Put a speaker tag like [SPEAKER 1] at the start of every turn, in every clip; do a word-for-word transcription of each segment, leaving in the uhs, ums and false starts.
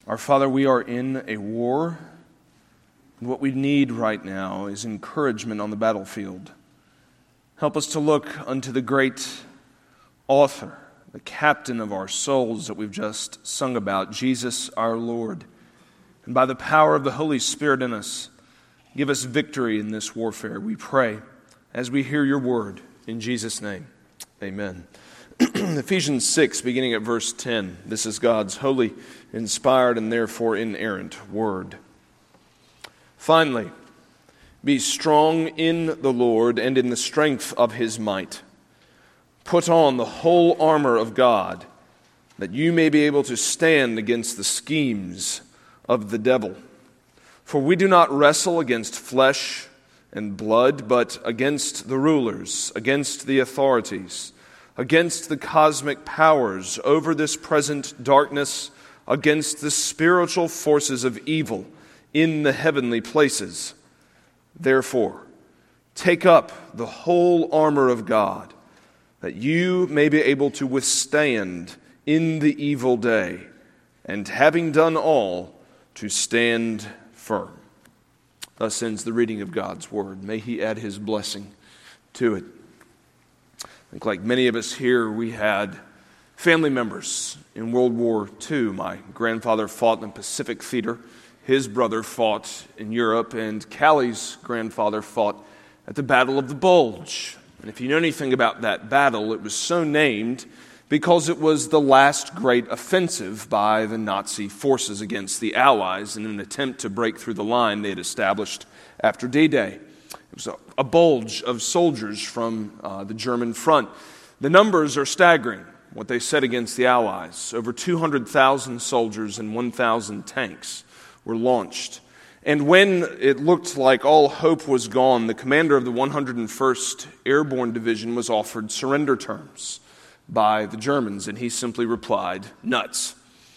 [SPEAKER 1] Our Father, we are in a war, and what we need right now is encouragement on the battlefield. Help us to look unto the great author, the captain of our souls that we've just sung about, Jesus our Lord. And by the power of the Holy Spirit in us, give us victory in this warfare, we pray, as we hear your word. In Jesus' name, amen. Ephesians six, beginning at verse ten. This is God's holy, inspired, and therefore inerrant word. Finally, be strong in the Lord and in the strength of his might. Put on the whole armor of God, that you may be able to stand against the schemes of the devil. For we do not wrestle against flesh and blood, but against the rulers, against the authorities, against the cosmic powers over this present darkness, against the spiritual forces of evil in the heavenly places. Therefore, take up the whole armor of God, that you may be able to withstand in the evil day, and having done all, to stand firm. Thus ends the reading of God's word. May he add his blessing to it. I think like many of us here, we had family members in World War Two. My grandfather fought in the Pacific Theater. His brother fought in Europe, and Callie's grandfather fought at the Battle of the Bulge. And if you know anything about that battle, it was so named because it was the last great offensive by the Nazi forces against the Allies in an attempt to break through the line they had established after D-Day. It was a, a bulge of soldiers from uh, the German front. The numbers are staggering, what they said against the Allies. Over two hundred thousand soldiers and one thousand tanks were launched. And when it looked like all hope was gone, the commander of the one hundred first Airborne Division was offered surrender terms by the Germans, and he simply replied, "Nuts."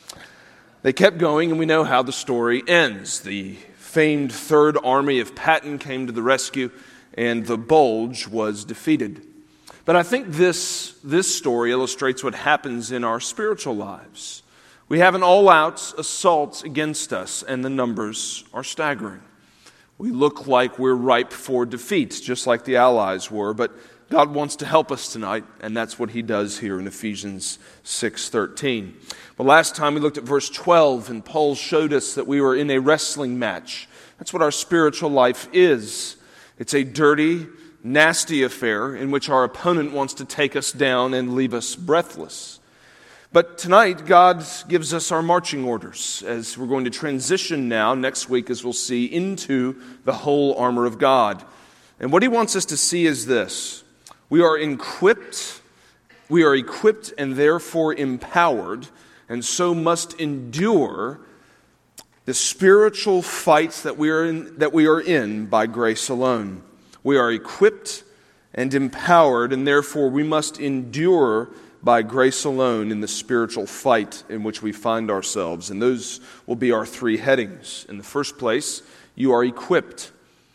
[SPEAKER 1] They kept going, and we know how the story ends. The famed Third Army of Patton came to the rescue, and the Bulge was defeated. But I think this, this story illustrates what happens in our spiritual lives. We have an all-out assault against us, and the numbers are staggering. We look like we're ripe for defeat, just like the Allies were, but God wants to help us tonight, and that's what he does here in Ephesians six thirteen. Well, last time we looked at verse twelve, and Paul showed us that we were in a wrestling match. That's what our spiritual life is. It's a dirty, nasty affair in which our opponent wants to take us down and leave us breathless. But tonight, God gives us our marching orders as we're going to transition now, next week, as we'll see, into the whole armor of God. And what he wants us to see is this. We are equipped, we are equipped and therefore empowered, and so must endure the spiritual fights that we are in, that we are in by grace alone. We are equipped and empowered, and therefore we must endure by grace alone in the spiritual fight in which we find ourselves. And those will be our three headings. In the first place, you are equipped.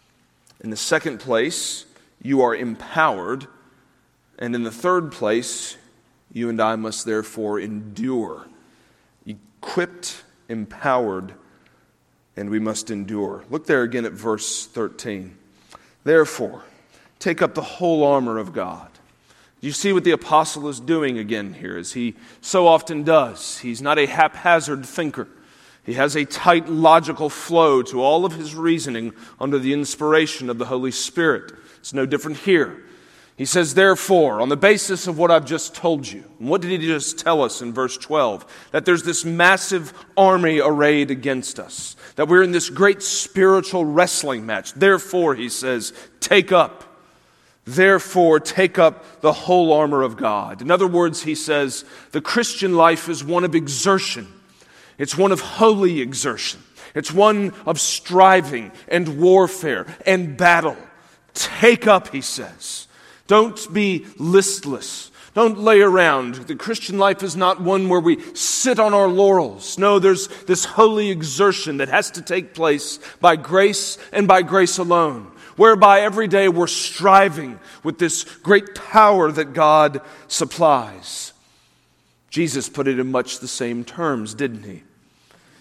[SPEAKER 1] In the second place, you are empowered. And in the third place, you and I must therefore endure. Equipped, empowered, and we must endure. Look there again at verse thirteen. Therefore, take up the whole armor of God. Do you see what the apostle is doing again here, as he so often does? He's not a haphazard thinker. He has a tight, logical flow to all of his reasoning under the inspiration of the Holy Spirit. It's no different here. He says, therefore, on the basis of what I've just told you, and what did he just tell us in verse twelve? That there's this massive army arrayed against us. That we're in this great spiritual wrestling match. Therefore, he says, take up. Therefore, take up the whole armor of God. In other words, he says, the Christian life is one of exertion. It's one of holy exertion. It's one of striving and warfare and battle. Take up, he says. Don't be listless. Don't lay around. The Christian life is not one where we sit on our laurels. No, there's this holy exertion that has to take place by grace and by grace alone, whereby every day we're striving with this great power that God supplies. Jesus put it in much the same terms, didn't he?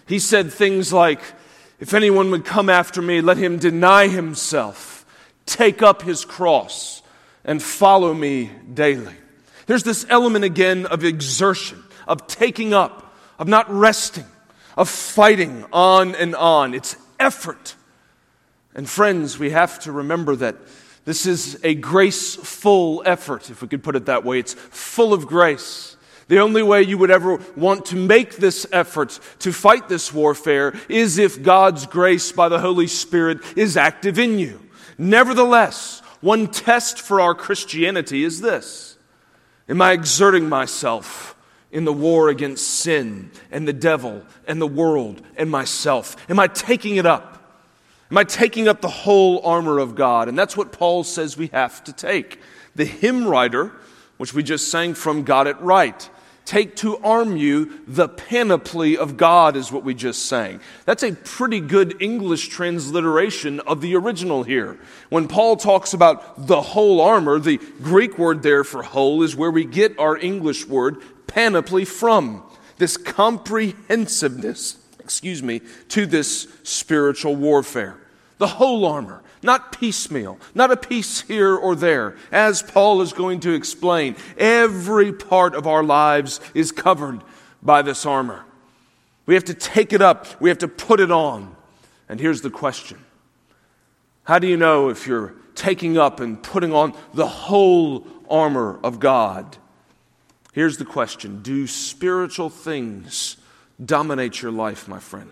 [SPEAKER 1] He said things like, if anyone would come after me, let him deny himself, take up his cross, and follow me daily. There's this element again of exertion, of taking up, of not resting, of fighting on and on. It's effort. And friends, we have to remember that this is a graceful effort, if we could put it that way. It's full of grace. The only way you would ever want to make this effort to fight this warfare is if God's grace by the Holy Spirit is active in you. Nevertheless, one test for our Christianity is this: am I exerting myself in the war against sin and the devil and the world and myself? Am I taking it up? Am I taking up the whole armor of God? And that's what Paul says we have to take. The hymn writer, which we just sang from, got it right. Take to arm you the panoply of God is what we just sang. That's a pretty good English transliteration of the original here. When Paul talks about the whole armor, the Greek word there for whole is where we get our English word panoply from. This comprehensiveness, excuse me, to this spiritual warfare. The whole armor, not piecemeal, not a piece here or there. As Paul is going to explain, every part of our lives is covered by this armor. We have to take it up. We have to put it on. And here's the question. How do you know if you're taking up and putting on the whole armor of God? Here's the question. Do spiritual things dominate your life, my friend?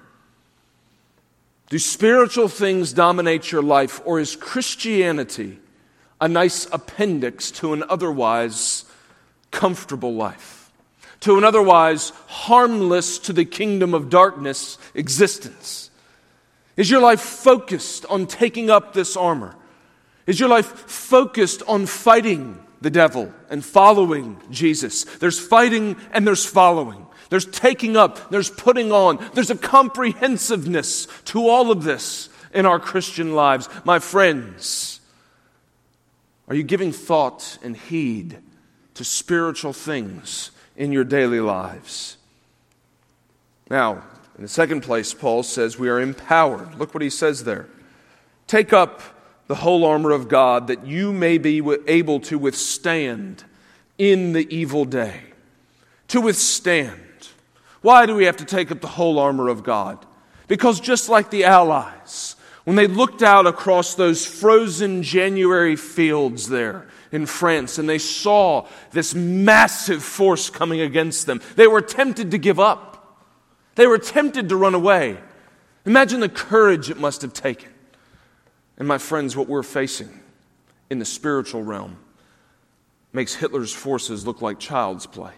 [SPEAKER 1] Do spiritual things dominate your life, or is Christianity a nice appendix to an otherwise comfortable life, to an otherwise harmless to the kingdom of darkness existence? Is your life focused on taking up this armor? Is your life focused on fighting the devil and following Jesus? There's fighting and there's following. There's taking up, there's putting on, there's a comprehensiveness to all of this in our Christian lives. My friends, are you giving thought and heed to spiritual things in your daily lives? Now, in the second place, Paul says we are empowered. Look what he says there. Take up the whole armor of God that you may be able to withstand in the evil day. To withstand. Why do we have to take up the whole armor of God? Because just like the Allies, when they looked out across those frozen January fields there in France and they saw this massive force coming against them, they were tempted to give up. They were tempted to run away. Imagine the courage it must have taken. And my friends, what we're facing in the spiritual realm makes Hitler's forces look like child's play.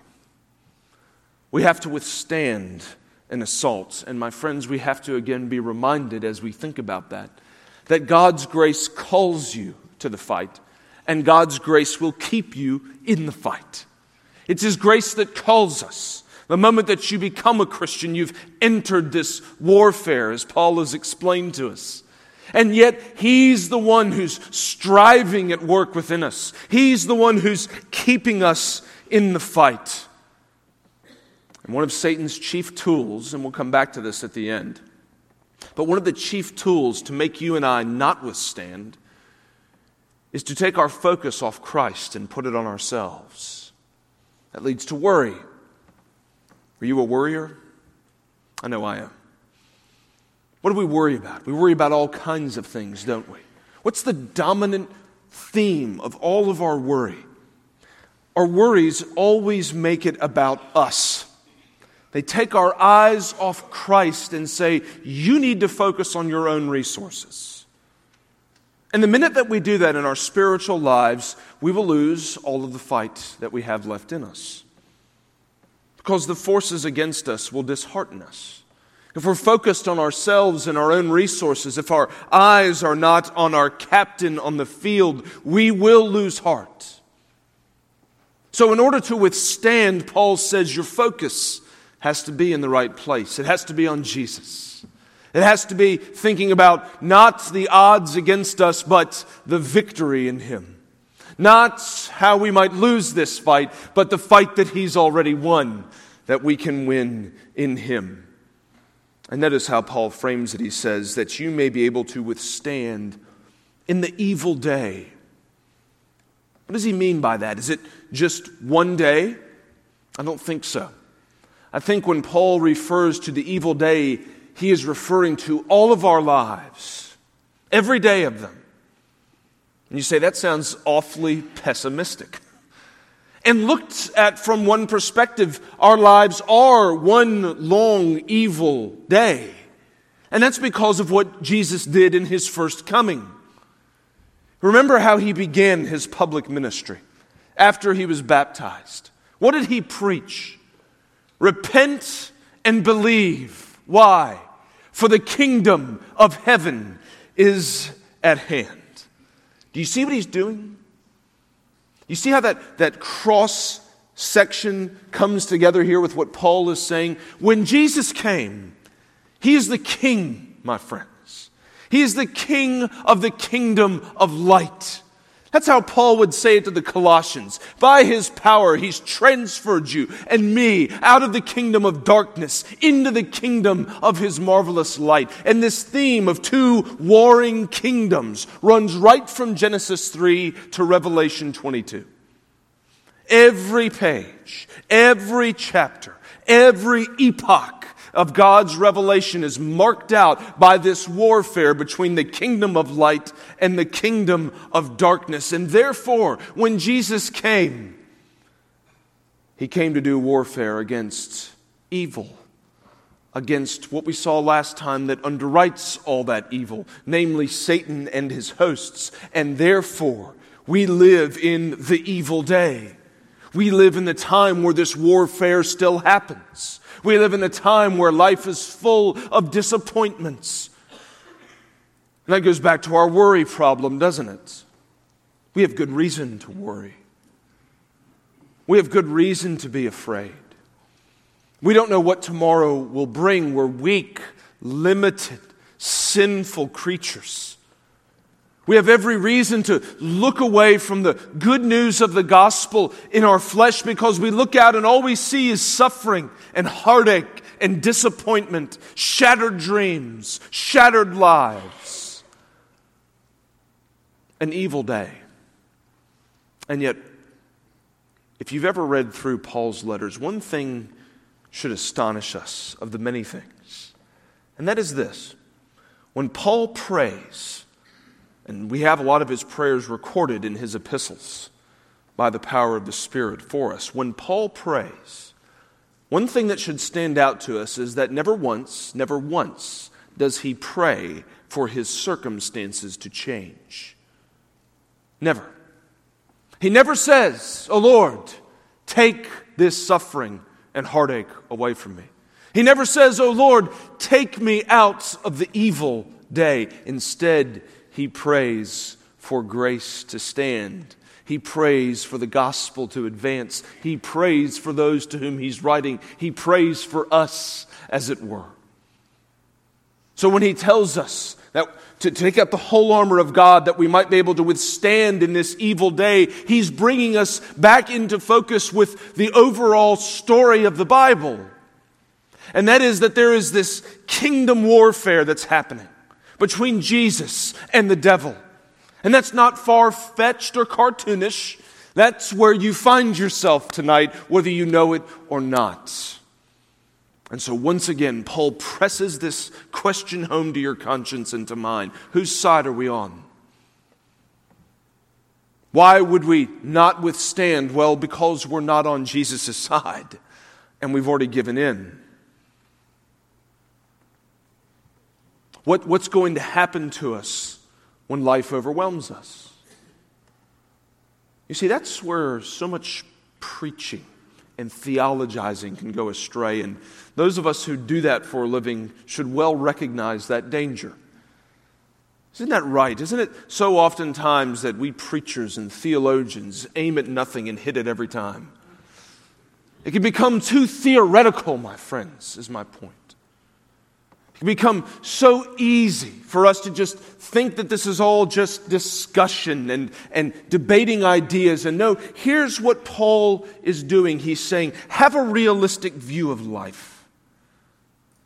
[SPEAKER 1] We have to withstand an assault. And my friends, we have to again be reminded as we think about that, that God's grace calls you to the fight, and God's grace will keep you in the fight. It's His grace that calls us. The moment that you become a Christian, you've entered this warfare, as Paul has explained to us. And yet, He's the one who's striving at work within us. He's the one who's keeping us in the fight. And one of Satan's chief tools, and we'll come back to this at the end, but one of the chief tools to make you and I not withstand is to take our focus off Christ and put it on ourselves. That leads to worry. Are you a worrier? I know I am. What do we worry about? We worry about all kinds of things, don't we? What's the dominant theme of all of our worry? Our worries always make it about us. They take our eyes off Christ and say, you need to focus on your own resources. And the minute that we do that in our spiritual lives, we will lose all of the fight that we have left in us. Because the forces against us will dishearten us. If we're focused on ourselves and our own resources, if our eyes are not on our captain on the field, we will lose heart. So in order to withstand, Paul says your focus has to be in the right place. It has to be on Jesus. It has to be thinking about not the odds against us, but the victory in Him. Not how we might lose this fight, but the fight that He's already won, that we can win in Him. And notice how Paul frames it. He says, that you may be able to withstand in the evil day. What does he mean by that? Is it just one day? I don't think so. I think when Paul refers to the evil day, he is referring to all of our lives, every day of them. And you say, that sounds awfully pessimistic. And looked at from one perspective, our lives are one long evil day. And that's because of what Jesus did in his first coming. Remember how he began his public ministry after he was baptized. What did he preach? Repent and believe. Why? For the kingdom of heaven is at hand. Do you see what he's doing? You see how that, that cross section comes together here with what Paul is saying? When Jesus came, he is the king, my friends. He is the king of the kingdom of light. That's how Paul would say it to the Colossians. By his power, he's transferred you and me out of the kingdom of darkness into the kingdom of his marvelous light. And this theme of two warring kingdoms runs right from Genesis three to Revelation twenty-two. Every page, every chapter, every epoch of God's revelation is marked out by this warfare between the kingdom of light and the kingdom of darkness. And therefore, when Jesus came, he came to do warfare against evil, against what we saw last time that underwrites all that evil, namely Satan and his hosts. And therefore, we live in the evil day. We live in the time where this warfare still happens. We live in a time where life is full of disappointments. And that goes back to our worry problem, doesn't it? We have good reason to worry. We have good reason to be afraid. We don't know what tomorrow will bring. We're weak, limited, sinful creatures. We have every reason to look away from the good news of the gospel in our flesh because we look out and all we see is suffering and heartache and disappointment, shattered dreams, shattered lives, an evil day. And yet, if you've ever read through Paul's letters, one thing should astonish us of the many things, and that is this. When Paul prays, and we have a lot of his prayers recorded in his epistles by the power of the Spirit for us. When Paul prays, one thing that should stand out to us is that never once, never once does he pray for his circumstances to change. Never. He never says, "Oh Lord, take this suffering and heartache away from me." He never says, "Oh Lord, take me out of the evil day." Instead, he prays for grace to stand. He prays for the gospel to advance. He prays for those to whom he's writing. He prays for us, as it were. So when he tells us that to take up the whole armor of God that we might be able to withstand in this evil day, he's bringing us back into focus with the overall story of the Bible. And that is that there is this kingdom warfare that's happening between Jesus and the devil. And that's not far-fetched or cartoonish. That's where you find yourself tonight, whether you know it or not. And so once again, Paul presses this question home to your conscience and to mine. Whose side are we on? Why would we not withstand? Well, because we're not on Jesus' side, and we've already given in. What, what's going to happen to us when life overwhelms us? You see, that's where so much preaching and theologizing can go astray. And those of us who do that for a living should well recognize that danger. Isn't that right? Isn't it so oftentimes that we preachers and theologians aim at nothing and hit it every time? It can become too theoretical, my friends, is my point. It can become so easy for us to just think that this is all just discussion and, and debating ideas. And no, here's what Paul is doing. He's saying, have a realistic view of life.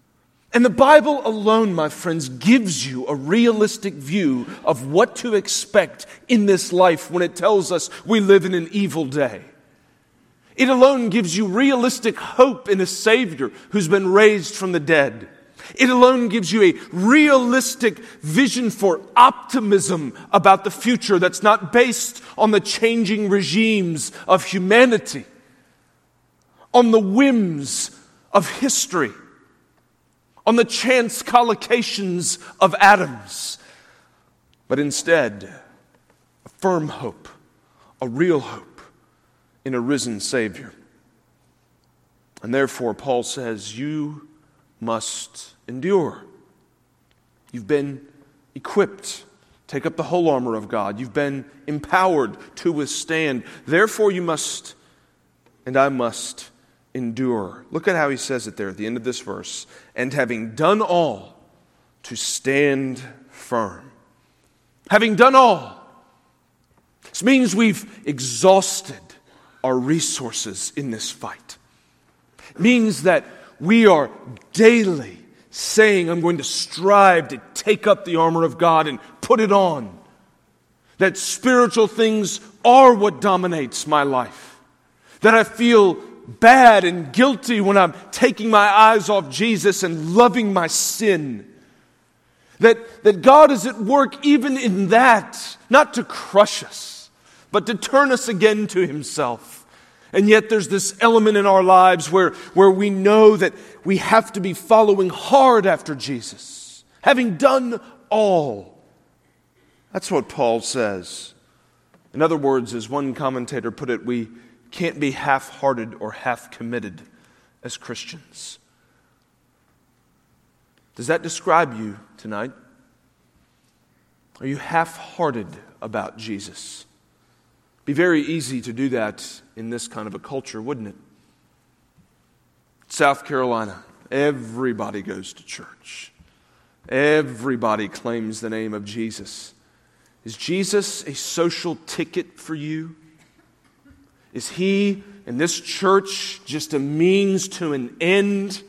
[SPEAKER 1] And the Bible alone, my friends, gives you a realistic view of what to expect in this life when it tells us we live in an evil day. It alone gives you realistic hope in a Savior who's been raised from the dead. It alone gives you a realistic vision for optimism about the future that's not based on the changing regimes of humanity, on the whims of history, on the chance collocations of atoms, but instead a firm hope, a real hope in a risen Savior. And therefore, Paul says, you must endure. You've been equipped. Take up the whole armor of God. You've been empowered to withstand. Therefore, you must, and I must, endure. Look at how he says it there at the end of this verse. And having done all, to stand firm. Having done all. This means we've exhausted our resources in this fight. It means that we are daily saying, I'm going to strive to take up the armor of God and put it on. That spiritual things are what dominates my life. That I feel bad and guilty when I'm taking my eyes off Jesus and loving my sin. That, that God is at work even in that, not to crush us, but to turn us again to Himself. And yet there's this element in our lives where, where we know that we have to be following hard after Jesus, having done all. That's what Paul says. In other words, as one commentator put it, we can't be half-hearted or half-committed as Christians. Does that describe you tonight? Are you half-hearted about Jesus? It'd be very easy to do that in this kind of a culture, wouldn't it? South Carolina, everybody goes to church. Everybody claims the name of Jesus. Is Jesus a social ticket for you? Is He and this church just a means to an end?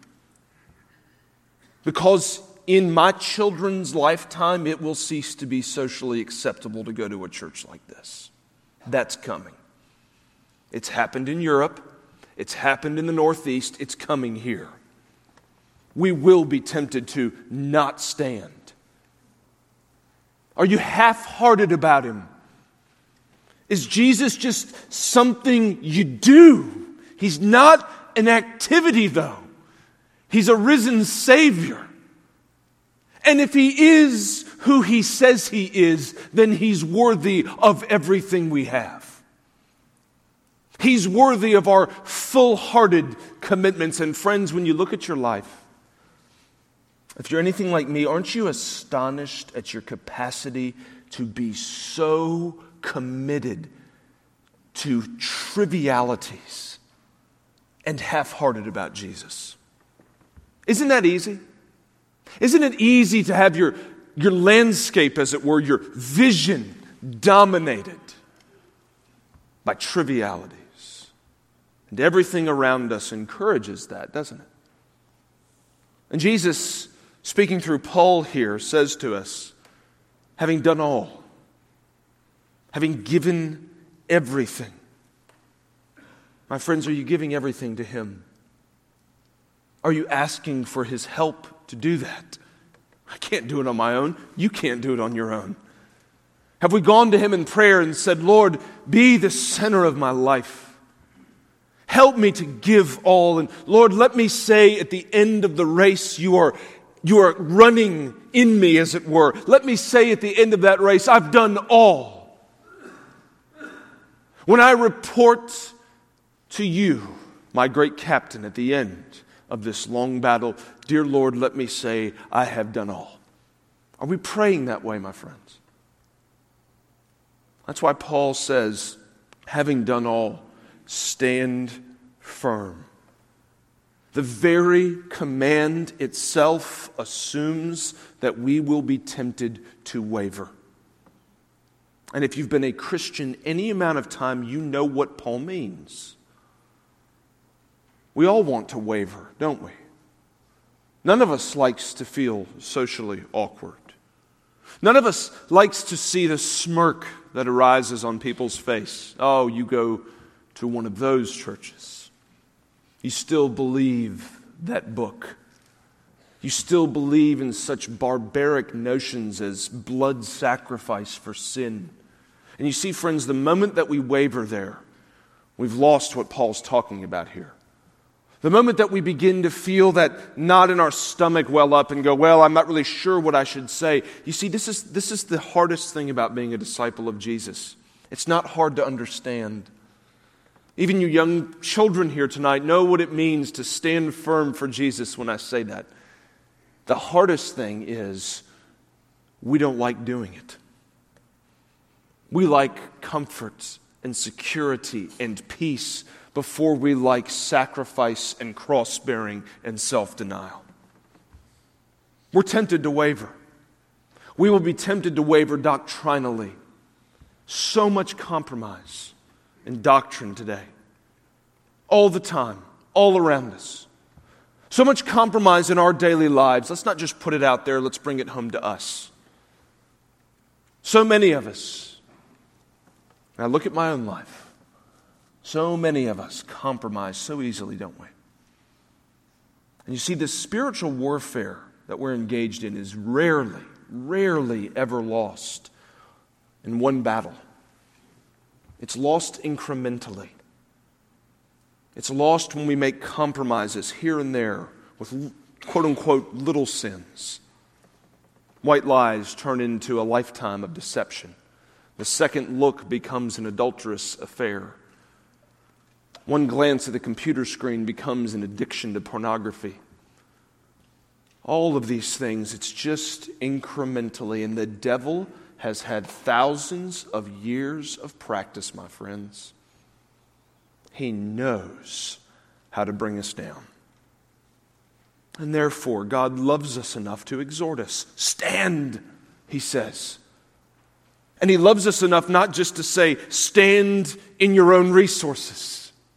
[SPEAKER 1] Because in my children's lifetime, it will cease to be socially acceptable to go to a church like this. That's coming. It's happened in Europe. It's happened in the Northeast. It's coming here. We will be tempted to not stand. Are you half-hearted about Him? Is Jesus just something you do? He's not an activity, though. He's a risen Savior. And if He is who He says He is, then He's worthy of everything we have. He's worthy of our full-hearted commitments. And friends, when you look at your life, if you're anything like me, aren't you astonished at your capacity to be so committed to trivialities and half-hearted about Jesus? Isn't that easy? Isn't it easy to have your, your landscape, as it were, your vision dominated by trivialities? And everything around us encourages that, doesn't it? And Jesus, speaking through Paul here, says to us, having done all, having given everything. My friends, are you giving everything to Him? Are you asking for His help to do that? I can't do it on my own. You can't do it on your own. Have we gone to Him in prayer and said, Lord, be the center of my life. Help me to give all. And Lord, let me say at the end of the race, you are, you are running in me, as it were. Let me say at the end of that race, I've done all. When I report to you, my great captain, at the end of this long battle, dear Lord, let me say, I have done all. Are we praying that way, my friends? That's why Paul says, having done all, stand firm. The very command itself assumes that we will be tempted to waver. And if you've been a Christian any amount of time, you know what Paul means. We all want to waver, don't we? None of us likes to feel socially awkward. None of us likes to see the smirk that arises on people's face. Oh, you go to one of those churches. You still believe that book. You still believe in such barbaric notions as blood sacrifice for sin. And you see, friends, the moment that we waver there, we've lost what Paul's talking about here. The moment that we begin to feel that knot in our stomach well up and go, well, I'm not really sure what I should say. You see, this is, this is the hardest thing about being a disciple of Jesus. It's not hard to understand. Even you young children here tonight know what it means to stand firm for Jesus when I say that. The hardest thing is we don't like doing it. We like comfort and security and peace before we like sacrifice and cross-bearing and self-denial. We're tempted to waver. We will be tempted to waver doctrinally. So much compromise in doctrine today. All the time, all around us. So much compromise in our daily lives. Let's not just put it out there, let's bring it home to us. So many of us, and I look at my own life, so many of us compromise so easily, don't we? And you see, this spiritual warfare that we're engaged in is rarely, rarely ever lost in one battle. It's lost incrementally. It's lost when we make compromises here and there with quote-unquote little sins. White lies turn into a lifetime of deception. The second look becomes an adulterous affair. One glance at the computer screen becomes an addiction to pornography. All of these things, it's just incrementally. And the devil has had thousands of years of practice, my friends. He knows how to bring us down. And therefore, God loves us enough to exhort us. Stand, he says. And he loves us enough not just to say, stand in your own resources.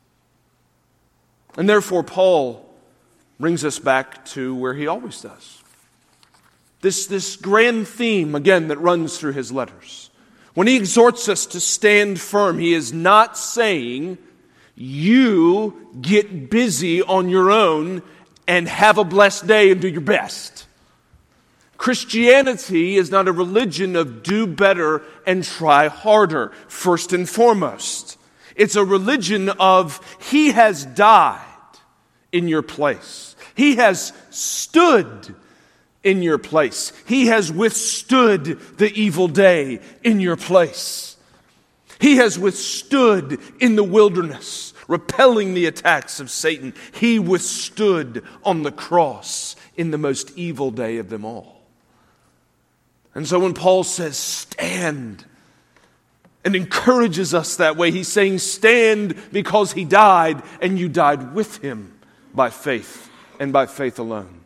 [SPEAKER 1] And therefore, Paul brings us back to where he always does. This, this grand theme, again, that runs through his letters. When he exhorts us to stand firm, he is not saying, you get busy on your own and have a blessed day and do your best. Christianity is not a religion of do better and try harder, first and foremost. It's a religion of he has died in your place. He has stood in your place. He has withstood the evil day in your place. He has withstood in the wilderness, repelling the attacks of Satan. He withstood on the cross in the most evil day of them all. And so when Paul says, stand, and encourages us that way, he's saying, stand because he died, and you died with him by faith, and by faith alone.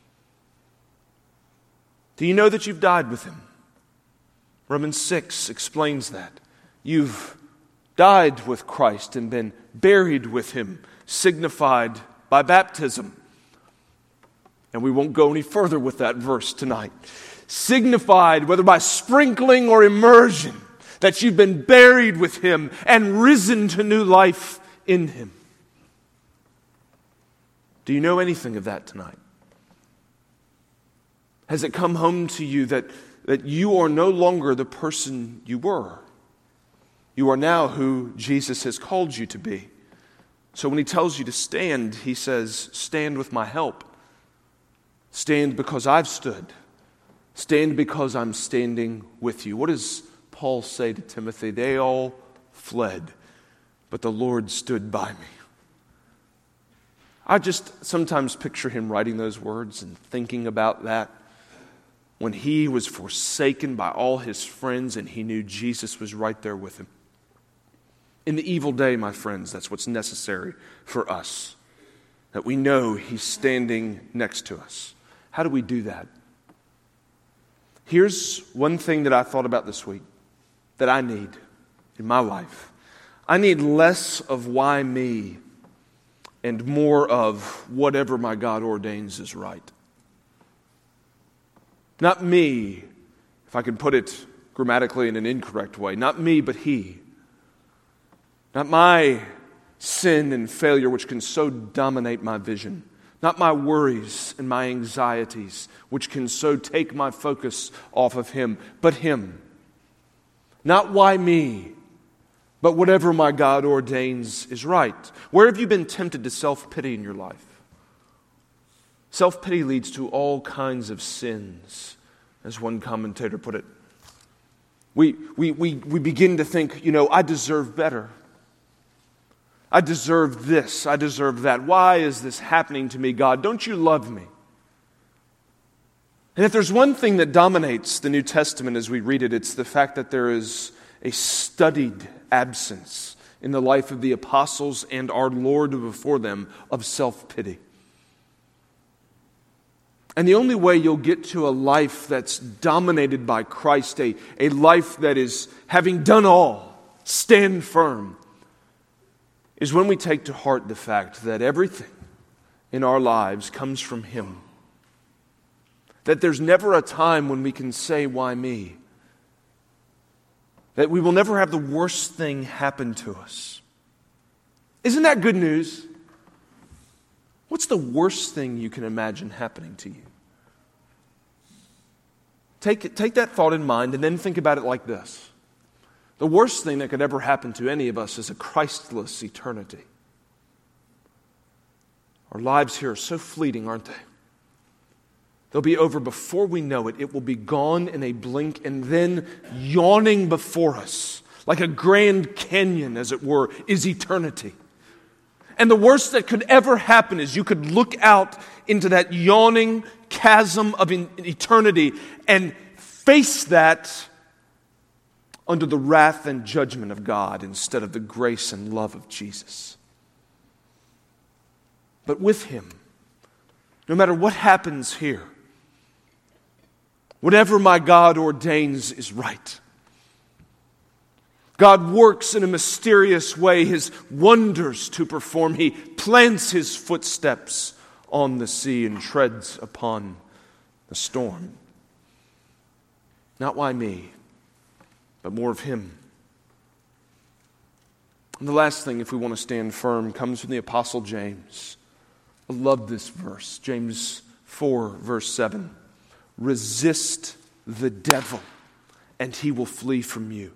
[SPEAKER 1] Do you know that you've died with him? Romans six explains that. You've died with Christ and been buried with him, signified by baptism. And we won't go any further with that verse tonight. Signified, whether by sprinkling or immersion, that you've been buried with him and risen to new life in him. Do you know anything of that tonight? Has it come home to you that, that you are no longer the person you were? You are now who Jesus has called you to be. So when he tells you to stand, he says, stand with my help. Stand because I've stood. Stand because I'm standing with you. What does Paul say to Timothy? They all fled, but the Lord stood by me. I just sometimes picture him writing those words and thinking about that when he was forsaken by all his friends and he knew Jesus was right there with him. In the evil day, my friends, that's what's necessary for us, that we know he's standing next to us. How do we do that? Here's one thing that I thought about this week that I need in my life. I need less of why me and more of whatever my God ordains is right. Not me, if I can put it grammatically in an incorrect way. Not me, but He. Not my sin and failure which can so dominate my vision. Not my worries and my anxieties which can so take my focus off of Him, but Him. Not why me, but whatever my God ordains is right. Where have you been tempted to self-pity in your life? Self-pity leads to all kinds of sins, as one commentator put it. We, we, we, we begin to think, you know, I deserve better. I deserve this. I deserve that. Why is this happening to me, God? Don't you love me? And if there's one thing that dominates the New Testament as we read it, it's the fact that there is a studied absence in the life of the apostles and our Lord before them of self-pity. And the only way you'll get to a life that's dominated by Christ, a, a life that is, having done all, stand firm, is when we take to heart the fact that everything in our lives comes from Him. That there's never a time when we can say, why me? That we will never have the worst thing happen to us. Isn't that good news? What's the worst thing you can imagine happening to you? Take, take that thought in mind and then think about it like this. The worst thing that could ever happen to any of us is a Christless eternity. Our lives here are so fleeting, aren't they? They'll be over before we know it. It will be gone in a blink, and then yawning before us, like a Grand Canyon, as it were, is eternity. And the worst that could ever happen is you could look out into that yawning chasm of eternity and face that under the wrath and judgment of God instead of the grace and love of Jesus. But with Him, no matter what happens here, whatever my God ordains is right. God works in a mysterious way His wonders to perform. He plants His footsteps on the sea and treads upon the storm. Not why me, but more of Him. And the last thing, if we want to stand firm, comes from the Apostle James. I love this verse. James four, verse seven. Resist the devil, and he will flee from you.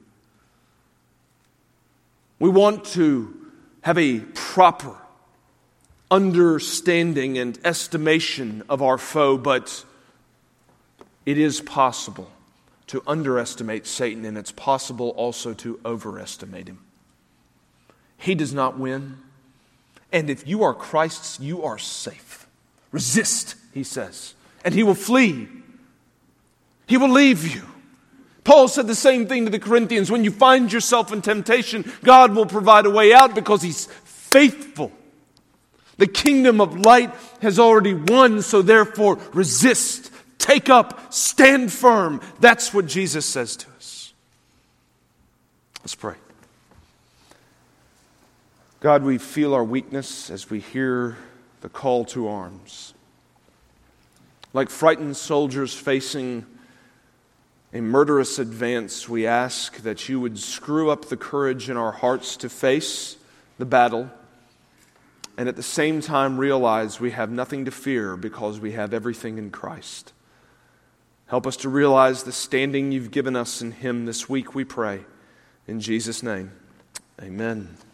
[SPEAKER 1] We want to have a proper understanding and estimation of our foe, but it is possible to underestimate Satan, and it's possible also to overestimate him. He does not win, and if you are Christ's, you are safe. Resist, he says, and he will flee. He will leave you. Paul said the same thing to the Corinthians. When you find yourself in temptation, God will provide a way out because He's faithful. The kingdom of light has already won, so therefore resist, take up, stand firm. That's what Jesus says to us. Let's pray. God, we feel our weakness as we hear the call to arms. Like frightened soldiers facing a murderous advance, we ask that you would screw up the courage in our hearts to face the battle, and at the same time realize we have nothing to fear because we have everything in Christ. Help us to realize the standing you've given us in Him this week, we pray. In Jesus' name, amen.